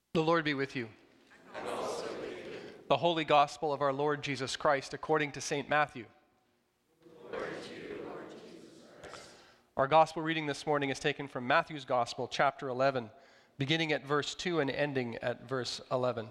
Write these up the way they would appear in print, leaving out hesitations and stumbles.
The Lord be with you. And also with you. The Holy Gospel of our Lord Jesus Christ according to St. Matthew. Glory to you, Lord Jesus Christ. Our Gospel reading this morning is taken from Matthew's Gospel, chapter 11, beginning at verse 2 and ending at verse 11.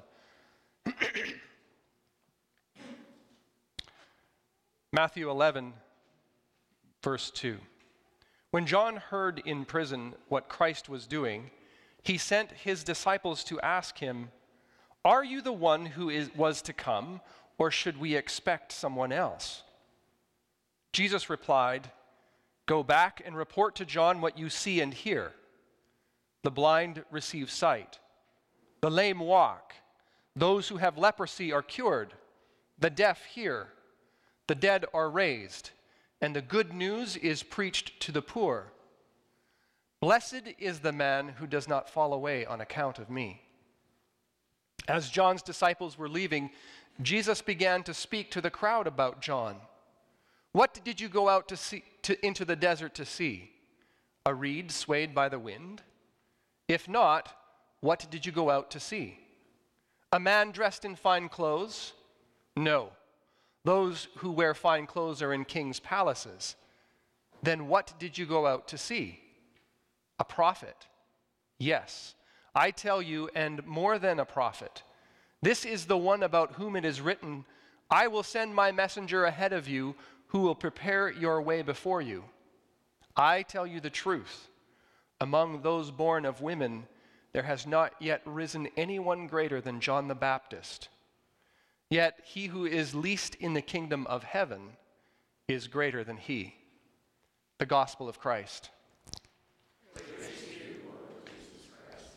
Matthew 11, verse 2. When John heard in prison what Christ was doing, he sent his disciples to ask him, "Are you the one who was to come, or should we expect someone else?" Jesus replied, "Go back and report to John what you see and hear. The blind receive sight, the lame walk, those who have leprosy are cured, the deaf hear, the dead are raised, and the good news is preached to the poor. Blessed is the man who does not fall away on account of me." As John's disciples were leaving, Jesus began to speak to the crowd about John. "What did you go out into the desert to see? A reed swayed by the wind? If not, what did you go out to see? A man dressed in fine clothes? No. Those who wear fine clothes are in kings' palaces. Then what did you go out to see? A prophet? Yes, I tell you, and more than a prophet. This is the one about whom it is written, 'I will send my messenger ahead of you, who will prepare your way before you.' I tell you the truth. Among those born of women, there has not yet risen anyone greater than John the Baptist. Yet he who is least in the kingdom of heaven is greater than he." The Gospel of Christ. Praise to you, Lord Jesus Christ.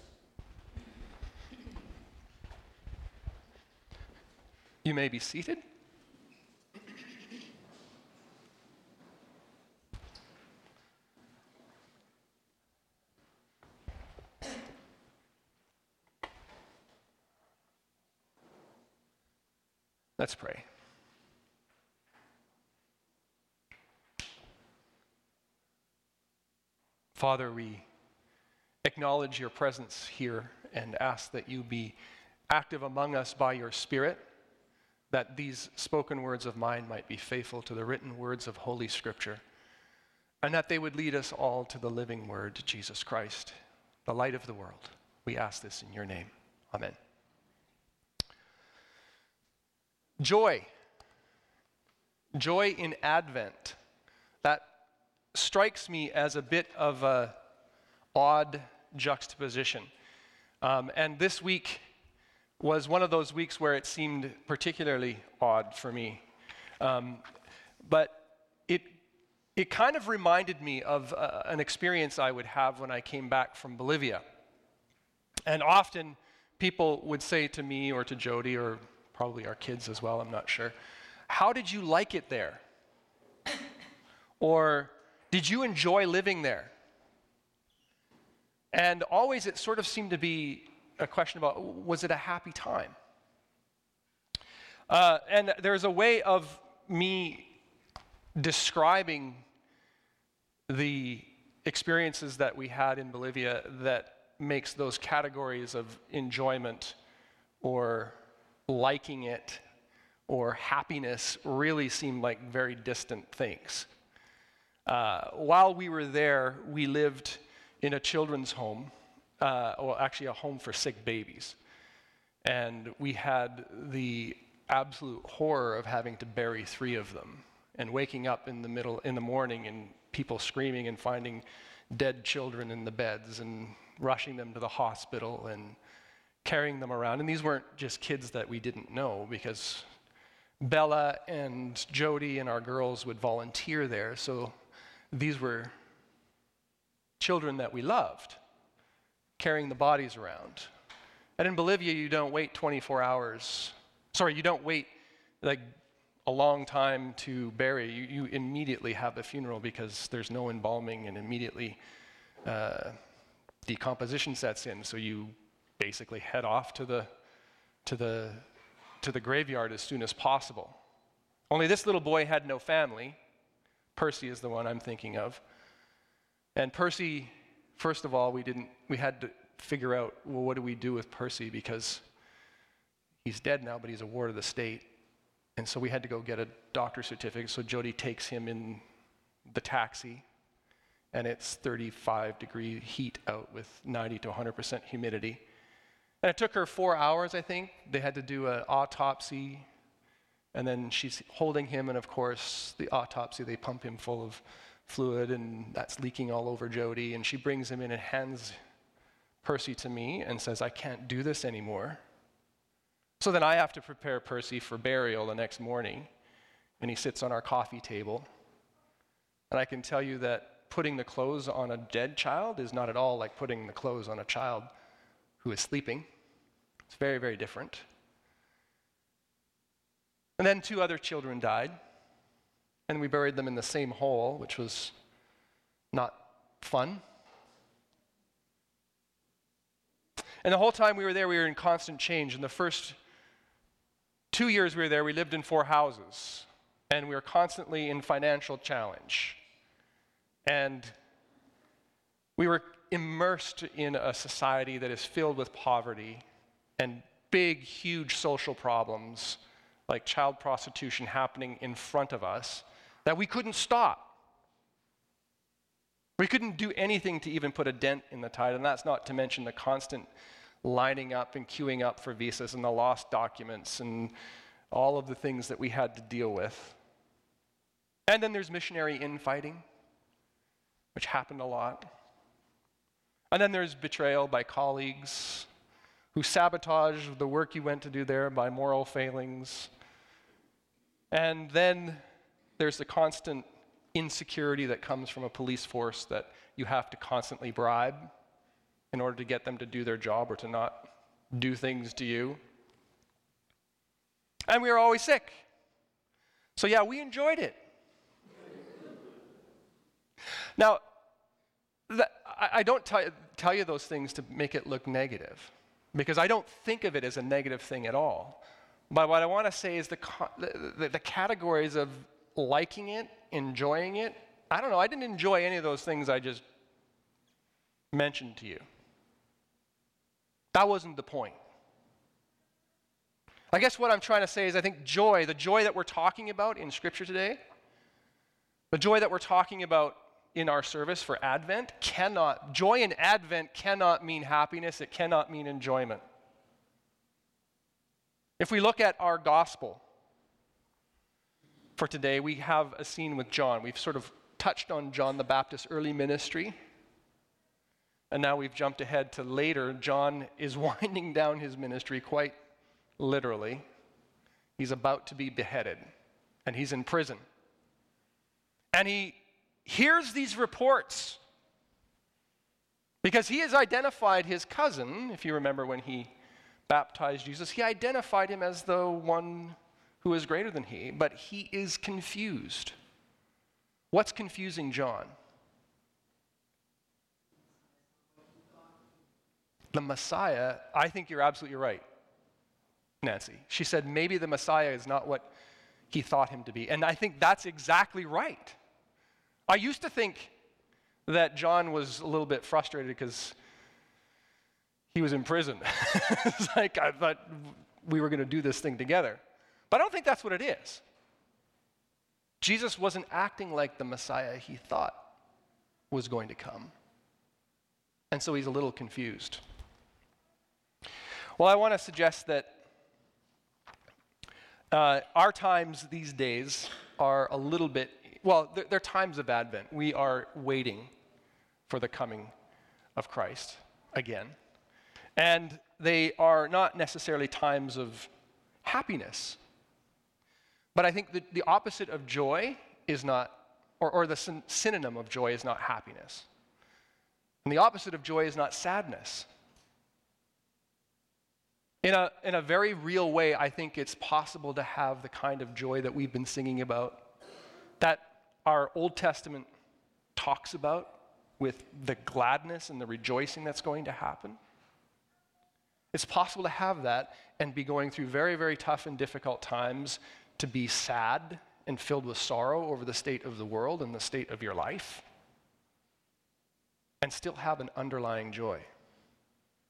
You may be seated. Let's pray. Father, we acknowledge your presence here and ask that you be active among us by your Spirit, that these spoken words of mine might be faithful to the written words of Holy Scripture, and that they would lead us all to the living word, Jesus Christ, the light of the world. We ask this in your name. Amen. Joy. Joy in Advent. That strikes me as a bit of an odd juxtaposition. And this week was one of those weeks where it seemed particularly odd for me. But it kind of reminded me of an experience I would have when I came back from Bolivia. And often people would say to me or to Jody, or probably our kids as well, I'm not sure, "How did you like it there?" Or, "Did you enjoy living there?" And always it sort of seemed to be a question about, was it a happy time? And there's a way of me describing the experiences that we had in Bolivia that makes those categories of enjoyment or liking it or happiness really seem like very distant things. While we were there, we lived in a children's home, well, actually a home for sick babies. And we had the absolute horror of having to bury 3 of them and waking up in the morning and people screaming and finding dead children in the beds and rushing them to the hospital and carrying them around. And these weren't just kids that we didn't know, because Bella and Jody and our girls would volunteer there. So these were children that we loved, carrying the bodies around. And in Bolivia, you don't wait 24 hours. Sorry, you don't wait like a long time to bury. You immediately have a funeral because there's no embalming, and immediately decomposition sets in. So you basically head off to the graveyard as soon as possible. Only this little boy had no family. Percy is the one I'm thinking of. And Percy, first of all, we had to figure out, well, what do we do with Percy? Because he's dead now, but he's a ward of the state. And so we had to go get a doctor's certificate. So Jody takes him in the taxi, and it's 35-degree heat out with 90 to 100% humidity. And it took her 4 hours, I think. They had to do an autopsy, and then she's holding him, and of course, the autopsy, they pump him full of fluid, and that's leaking all over Jody, and she brings him in and hands Percy to me and says, I can't do this anymore. So then I have to prepare Percy for burial the next morning, and he sits on our coffee table. And I can tell you that putting the clothes on a dead child is not at all like putting the clothes on a child who is sleeping. It's very, very different. And then 2 other children died, and we buried them in the same hole, which was not fun. And the whole time we were there, we were in constant change. In the first 2 years we were there, we lived in 4 houses, and we were constantly in financial challenge. And we were immersed in a society that is filled with poverty and big, huge social problems like child prostitution happening in front of us that we couldn't stop. We couldn't do anything to even put a dent in the tide, and that's not to mention the constant lining up and queuing up for visas and the lost documents and all of the things that we had to deal with. And then there's missionary infighting, which happened a lot. And then there's betrayal by colleagues who sabotage the work you went to do there by moral failings. And then there's the constant insecurity that comes from a police force that you have to constantly bribe in order to get them to do their job or to not do things to you. And we were always sick. So yeah, we enjoyed it. Now, I don't tell you those things to make it look negative, because I don't think of it as a negative thing at all. But what I want to say is the categories of liking it, enjoying it, I don't know, I didn't enjoy any of those things I just mentioned to you. That wasn't the point. I guess what I'm trying to say is I think joy, the joy that we're talking about in Scripture today, the joy that we're talking about in our service for Advent joy in Advent cannot mean happiness, it cannot mean enjoyment. If we look at our gospel for today, we have a scene with John. We've sort of touched on John the Baptist's early ministry, and now we've jumped ahead to later. John is winding down his ministry quite literally. He's about to be beheaded, and he's in prison. And he hears these reports because he has identified his cousin. If you remember when he baptized Jesus, he identified him as the one who is greater than he, but he is confused. What's confusing John? The Messiah. I think you're absolutely right, Nancy. She said maybe the Messiah is not what he thought him to be. And I think that's exactly right. I used to think that John was a little bit frustrated because he was in prison. It's like I thought we were going to do this thing together. But I don't think that's what it is. Jesus wasn't acting like the Messiah he thought was going to come. And so he's a little confused. Well, I want to suggest that our times these days are a little bit, they're times of Advent. We are waiting for the coming of Christ again. And they are not necessarily times of happiness. But I think that the opposite of joy is not, or the synonym of joy is not happiness. And the opposite of joy is not sadness. In a very real way, I think it's possible to have the kind of joy that we've been singing about, that our Old Testament talks about, with the gladness and the rejoicing that's going to happen. It's possible to have that and be going through very, very tough and difficult times, to be sad and filled with sorrow over the state of the world and the state of your life, and still have an underlying joy.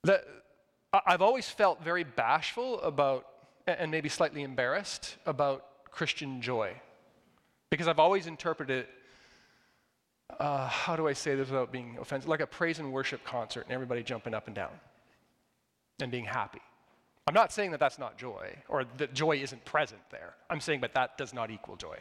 I've always felt very bashful about, and maybe slightly embarrassed about Christian joy. Because I've always interpreted it, how do I say this without being offensive, like a praise and worship concert and everybody jumping up and down and being happy. I'm not saying that that's not joy, or that joy isn't present there. I'm saying, but that does not equal joy.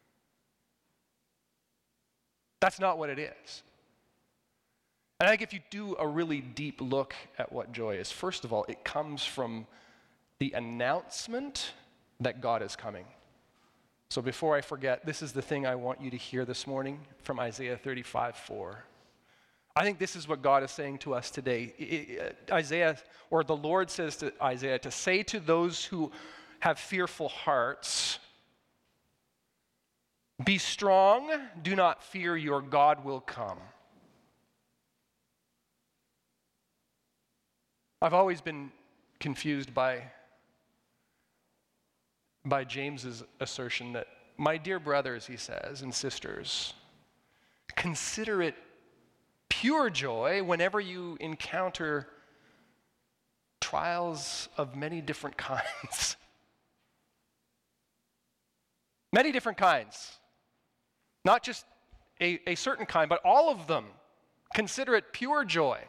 That's not what it is. And I think if you do a really deep look at what joy is, first of all, it comes from the announcement that God is coming. So before I forget, this is the thing I want you to hear this morning from Isaiah 35:4. I think this is what God is saying to us today. Isaiah, or the Lord says to Isaiah, to say to those who have fearful hearts, be strong, do not fear, your God will come. I've always been confused by James's assertion that, my dear brothers, he says, and sisters, consider it pure joy whenever you encounter trials of many different kinds. Many different kinds. Not just a certain kind, but all of them. Consider it pure joy.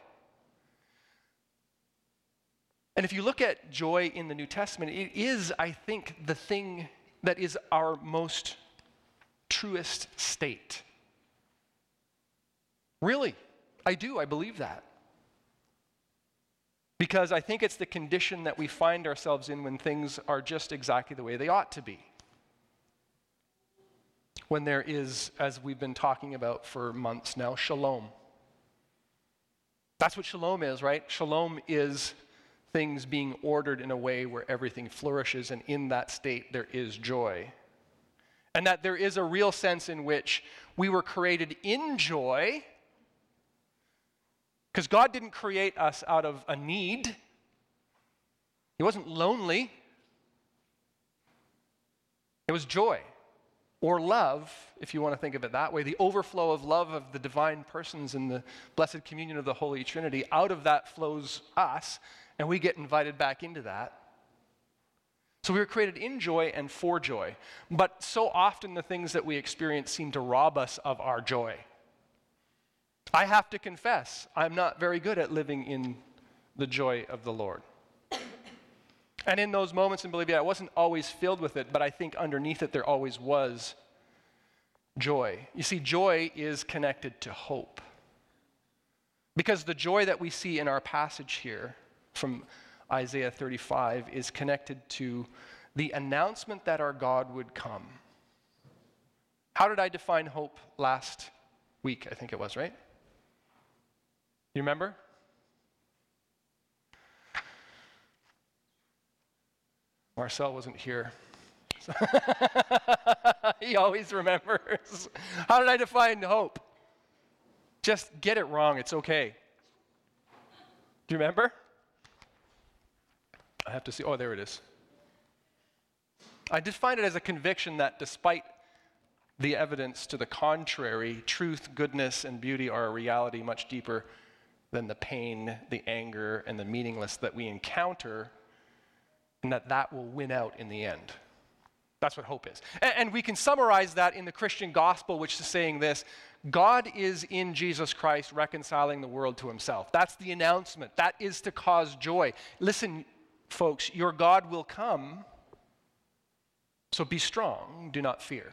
And if you look at joy in the New Testament, it is, I think, the thing that is our most truest state. Really, I do. I believe that. Because I think it's the condition that we find ourselves in when things are just exactly the way they ought to be. When there is, as we've been talking about for months now, shalom. That's what shalom is, right? Shalom is things being ordered in a way where everything flourishes, and in that state there is joy. And that there is a real sense in which we were created in joy, because God didn't create us out of a need. He wasn't lonely. It was joy, or love, if you want to think of it that way, the overflow of love of the divine persons in the blessed communion of the Holy Trinity. Out of that flows us, and we get invited back into that. So we were created in joy and for joy. But so often the things that we experience seem to rob us of our joy. I have to confess, I'm not very good at living in the joy of the Lord. And in those moments, and believe me, I wasn't always filled with it, but I think underneath it there always was joy. You see, joy is connected to hope. Because the joy that we see in our passage here from Isaiah 35 is connected to the announcement that our God would come. How did I define hope last week? I think it was, right? You remember? Marcel wasn't here. He always remembers. How did I define hope? Just get it wrong, it's okay. Do you remember? I have to see. Oh, there it is. I define it as a conviction that despite the evidence to the contrary, truth, goodness, and beauty are a reality much deeper than the pain, the anger, and the meaningless that we encounter, and that will win out in the end. That's what hope is. And we can summarize that in the Christian gospel, which is saying this: God is in Jesus Christ reconciling the world to himself. That's the announcement. That is to cause joy. Listen, folks, your God will come, so be strong, do not fear.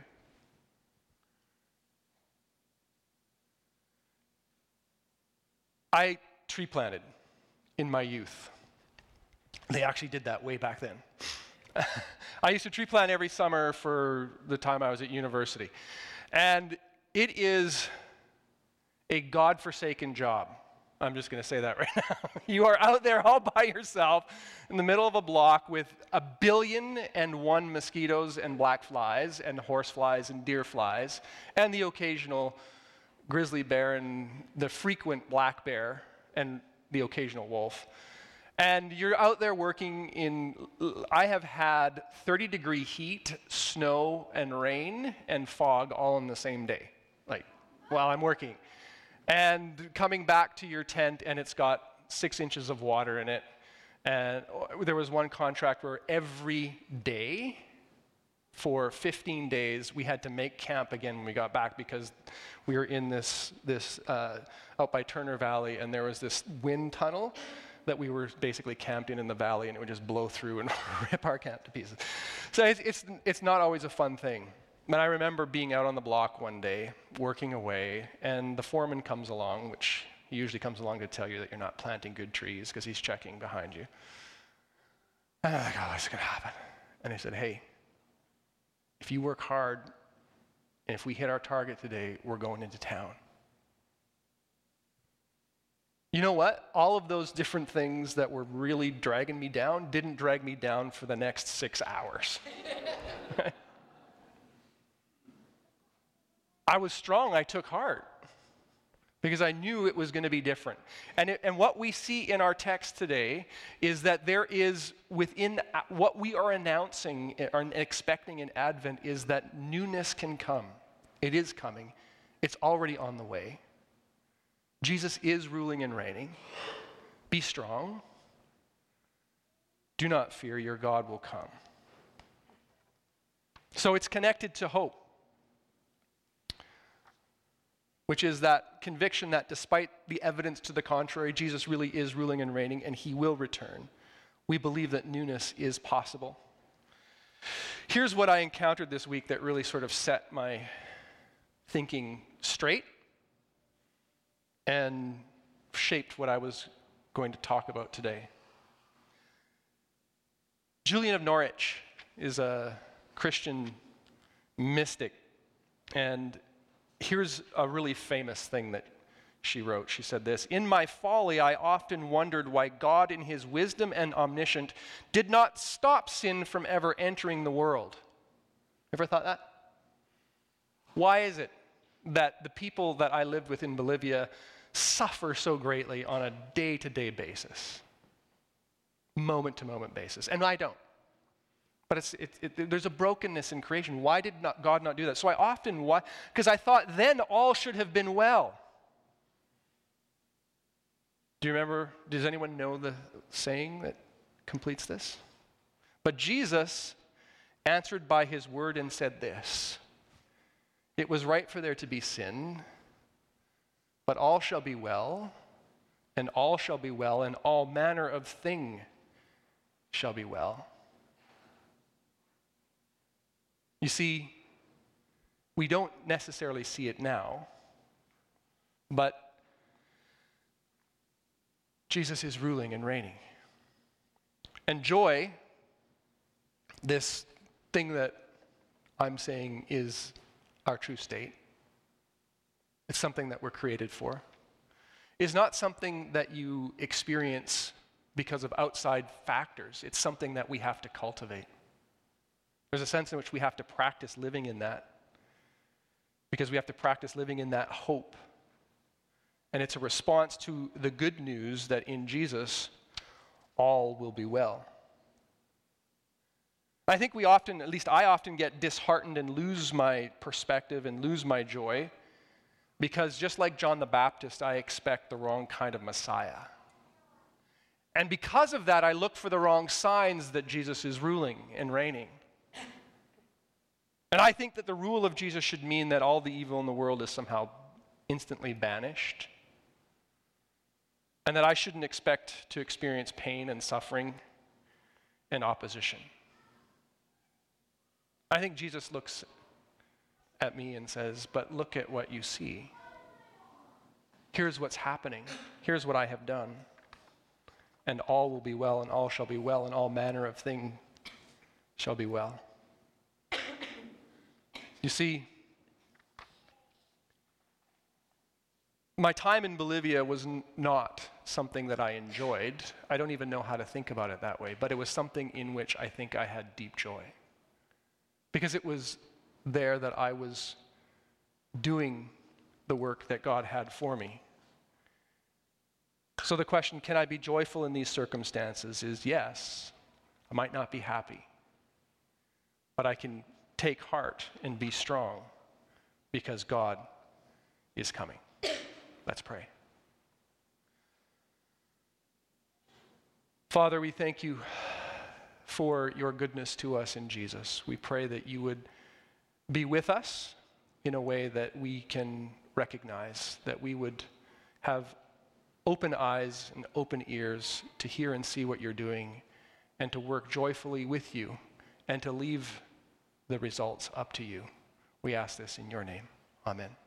I tree planted in my youth. They actually did that way back then. I used to tree plant every summer for the time I was at university. And it is a God-forsaken job. I'm just going to say that right now. You are out there all by yourself in the middle of a block with 1,000,001 mosquitoes and black flies and horse flies and deer flies and the occasional grizzly bear and the frequent black bear and the occasional wolf. And you're out there working in, I have had 30-degree heat, snow, and rain, and fog all in the same day, like while I'm working. And coming back to your tent, and it's got 6 inches of water in it. And there was one contract where every day for 15 days we had to make camp again when we got back, because we were in this out by Turner Valley, and there was this wind tunnel that we were basically camped in the valley, and it would just blow through and rip our camp to pieces. So it's not always a fun thing. But I remember being out on the block one day, working away, and the foreman comes along, which he usually comes along to tell you that you're not planting good trees because he's checking behind you. And I'm like, oh, what's going to happen? And he said, hey, if you work hard, and if we hit our target today, we're going into town. You know what? All of those different things that were really dragging me down didn't drag me down for the next 6 hours. I was strong. I took heart because I knew it was going to be different. And what we see in our text today is that there is, within what we are announcing or expecting in Advent, is that newness can come. It is coming. It's already on the way. Jesus is ruling and reigning. Be strong. Do not fear, your God will come. So it's connected to hope, which is that conviction that despite the evidence to the contrary, Jesus really is ruling and reigning, and he will return. We believe that newness is possible. Here's what I encountered this week that really sort of set my thinking straight and shaped what I was going to talk about today. Julian of Norwich is a Christian mystic, and here's a really famous thing that she wrote. She said this: "In my folly, I often wondered why God, in his wisdom and omniscience, did not stop sin from ever entering the world." Ever thought that? Why is it that the people that I lived with in Bolivia suffer so greatly on a day-to-day basis, moment-to-moment basis, and I don't? But there's a brokenness in creation. Why did God not do that? So I often, because I thought then all should have been well. Do you remember, does anyone know the saying that completes this? But Jesus answered by his word and said this: "It was right for there to be sin, but all shall be well, and all shall be well, and all manner of thing shall be well." You see, we don't necessarily see it now, but Jesus is ruling and reigning. And joy, this thing that I'm saying is our true state, it's something that we're created for, is not something that you experience because of outside factors. It's something that we have to cultivate. There's a sense in which we have to practice living in that, because we have to practice living in that hope. And it's a response to the good news that in Jesus, all will be well. I think we often, at least I often, get disheartened and lose my perspective and lose my joy, because just like John the Baptist, I expect the wrong kind of Messiah. And because of that, I look for the wrong signs that Jesus is ruling and reigning. And I think that the rule of Jesus should mean that all the evil in the world is somehow instantly banished, and that I shouldn't expect to experience pain and suffering and opposition. I think Jesus looks at me and says, "But look at what you see. Here's what's happening. Here's what I have done. And all will be well, and all shall be well, and all manner of thing shall be well." You see, my time in Bolivia was not something that I enjoyed. I don't even know how to think about it that way, but it was something in which I think I had deep joy, because it was there that I was doing the work that God had for me. So the question, can I be joyful in these circumstances, is yes. I might not be happy, but I can take heart and be strong because God is coming. Let's pray. Father, we thank you for your goodness to us in Jesus. We pray that you would be with us in a way that we can recognize, that we would have open eyes and open ears to hear and see what you're doing, and to work joyfully with you, and to leave the results up to you. We ask this in your name. Amen.